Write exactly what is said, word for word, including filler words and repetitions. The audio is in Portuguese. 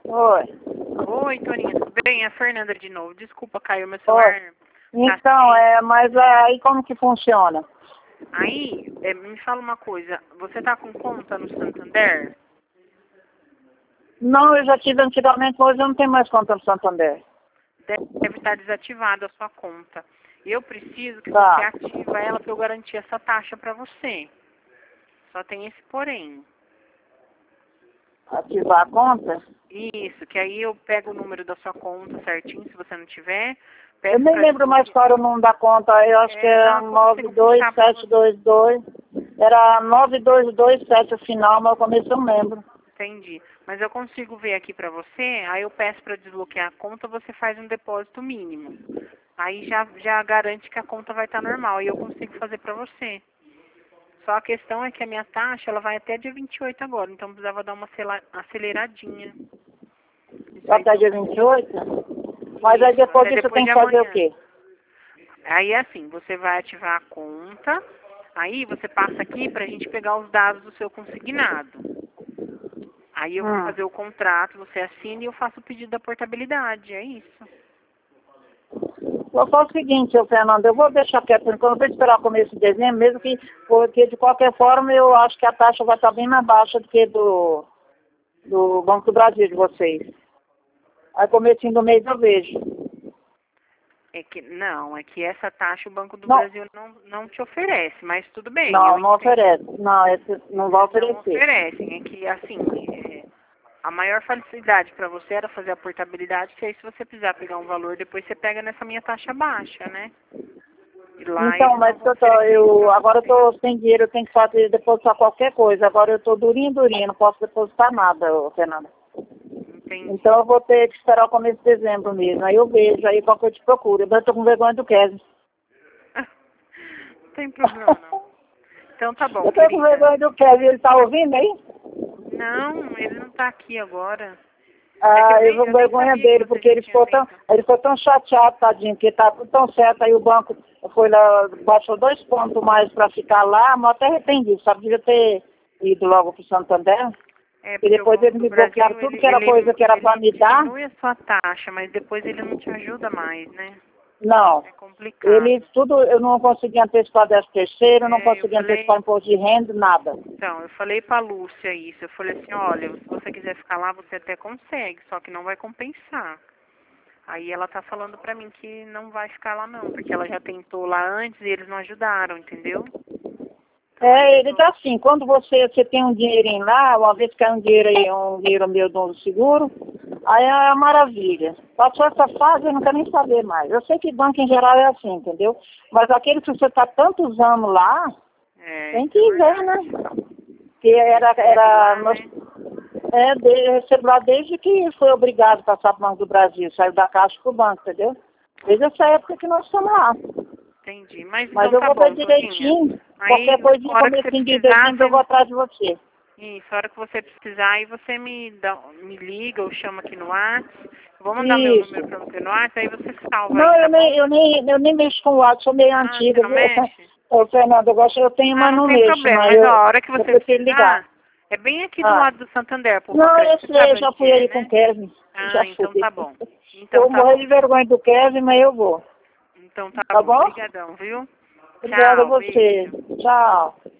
Oi. Oi, Toninha, tudo bem? É a Fernanda de novo. Desculpa, caiu meu celular. Oi. Então, é, mas aí como que funciona? Aí, é, me fala uma coisa. Você tá com conta no Santander? Não, eu já tive antigamente, hoje eu não tenho mais conta no Santander. Deve estar desativada a sua conta. Eu preciso que Tá. você ativa ela para eu garantir essa taxa para você. Só tem esse porém. Ativar a conta? Isso, que aí eu pego o número da sua conta certinho, se você não tiver. Eu Peço nem pra lembro mais desbloquear. qual era o número da conta, eu acho É, que é não, eu nove consigo dois puxar pra sete você. dois dois. Era nove dois dois sete o final, mas o começo eu não lembro. Entendi. Mas eu consigo ver aqui pra você, aí eu peço pra desbloquear a conta, você faz um depósito mínimo. Aí já, já garante que a conta vai estar normal e eu consigo fazer pra você. Só a questão é que a minha taxa, ela vai até dia vinte e oito agora, então precisava dar uma acela- aceleradinha. Isso aí Até se eu dia vinte e consigo. oito? Mas aí Isso, depois até disso eu depois tenho de que fazer o amanhã. quê? Aí é assim, você vai ativar a conta, aí você passa aqui pra gente pegar os dados do seu consignado. Aí eu vou Hum. fazer o contrato, você assina e eu faço o pedido da portabilidade, é isso. Vou fazer o seguinte, seu Fernando, eu vou deixar quieto, por enquanto, eu vou esperar o começo de dezembro, mesmo que, porque de qualquer forma eu acho que a taxa vai estar bem mais baixa do que do, do Banco do Brasil de vocês. Aí comecinho do mês eu vejo. É que não, é que essa taxa o Banco do Não, Brasil não, não te oferece, mas tudo bem, não, eu não entendo. oferece. Não, esse não vai Não oferecer. oferecem, é que assim, é, a maior facilidade para você era fazer a portabilidade, que aí se você precisar pegar um valor, depois você pega nessa minha taxa baixa, né? E lá Então, eles não mas vão eu, tô, oferecer isso eu para agora eu você. tô sem dinheiro, eu tenho que fazer, depositar qualquer coisa. Agora eu tô durinho, durinho, não posso depositar nada, ô, Fernanda. Entendi. Então eu vou ter que esperar o começo de dezembro mesmo. Aí eu vejo, aí qual que eu te procuro. Eu tô com vergonha do Kevin. Não tem problema não. Então tá bom, Eu tô com querida. vergonha do Kevin, ele tá ouvindo aí? Não, ele não tá aqui agora. É que eu Ah, eu nem, tô com eu nem vergonha sabia que dele, você porque já ele tinha ficou tão, feito. ele ficou tão chateado, tadinho, porque tá tudo tão certo. Aí o banco foi lá, baixou dois pontos mais pra ficar lá, mas até arrependi, sabe? Devia ter ido logo pro Santander. É, E porque o depois Banco eles do me bloquearam Brasil, tudo ele, que era ele, coisa que era pra ele me dar. diminui a sua taxa, mas depois ele não te ajuda mais, né? Não. É complicado. Ele, tudo, eu não consegui antecipar décimo terceiro, não É, eu consegui falei, antecipar imposto de renda, nada. então, eu falei pra Lúcia isso. Eu falei assim, olha, se você quiser ficar lá, você até consegue, só que não vai compensar. Aí ela tá falando pra mim que não vai ficar lá não, porque ela já tentou lá antes e eles não ajudaram, entendeu? Então aí É, eu ele tô... tá assim, quando você, você tem um dinheirinho lá, uma vez que é um dinheiro aí, um dinheiro meu do seguro, aí é uma maravilha. Passou essa fase, eu não quero nem saber mais. Eu sei que banco em geral é assim, entendeu? Mas aquele que você está tantos anos lá, É, tem isso é que ver, né? verdade. Que era, Recebe era, lá, nós, né? é, de, eu recebo lá desde que foi obrigado a passar para o Banco do Brasil, saiu da caixa para o banco, entendeu? Desde essa época que nós estamos lá. Entendi. Mas Mas então eu tá vou ver bom, Toninha. direitinho, Aí, qualquer coisa, a hora que você comecinho de precisar, dezembro eu vou você... atrás de você. Isso, a hora que você precisar, aí você me, dá, me liga ou chama aqui no WhatsApp. Eu vou mandar meu número pra Isso. você no WhatsApp, aí você salva aí, Não, tá eu nem, bom? eu nem, eu nem mexo com o WhatsApp, sou meio Ah, você antiga, não viu? mexe? Ô, Fernando, eu gosto, eu tenho, Ah, mas não não tem mexo, problema. não. Mas ó, Eu, a hora que eu você prefiro ligar. precisar, é bem aqui do Ah. lado do Santander, Porto Não, eu Crédito. Você sei, sabe eu já onde que fui é, aí com o né? Kevin. Já Ah, então fui. tá bom. Eu Então vou tá morrer bom. de vergonha do Kevin, mas eu vou. Então tá Tá bom. bom? Obrigadão, viu? Obrigada a Tchau, você. beijo. Tchau.